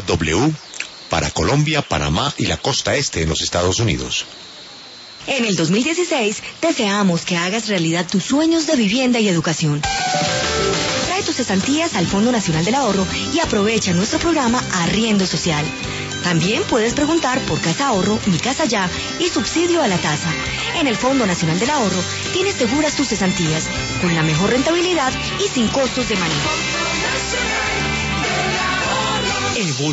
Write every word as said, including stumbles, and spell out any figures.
W para Colombia, Panamá y la costa este de los Estados Unidos. En el dos mil dieciséis, deseamos que hagas realidad tus sueños de vivienda y educación. Trae tus cesantías al Fondo Nacional del Ahorro y aprovecha nuestro programa Arriendo Social. También puedes preguntar por Casa Ahorro, Mi Casa Ya y subsidio a la tasa. En el Fondo Nacional del Ahorro tienes seguras tus cesantías, con la mejor rentabilidad y sin costos de manejo.